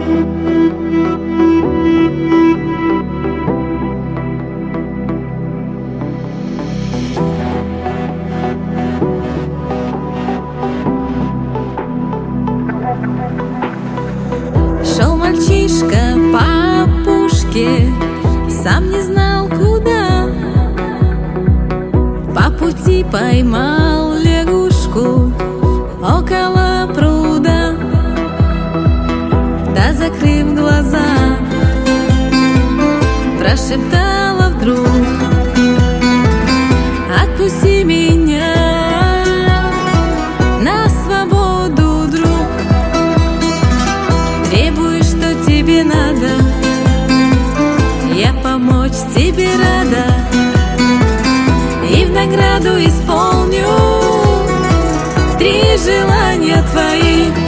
Шел мальчишка по опушке, сам не знал куда. По пути поймал лягушку около пруда. Да, закрыв глаза, прошептала вдруг: отпусти меня на свободу, друг. Требуешь, что тебе надо, я помочь тебе рада, и в награду исполню 3 желания твои.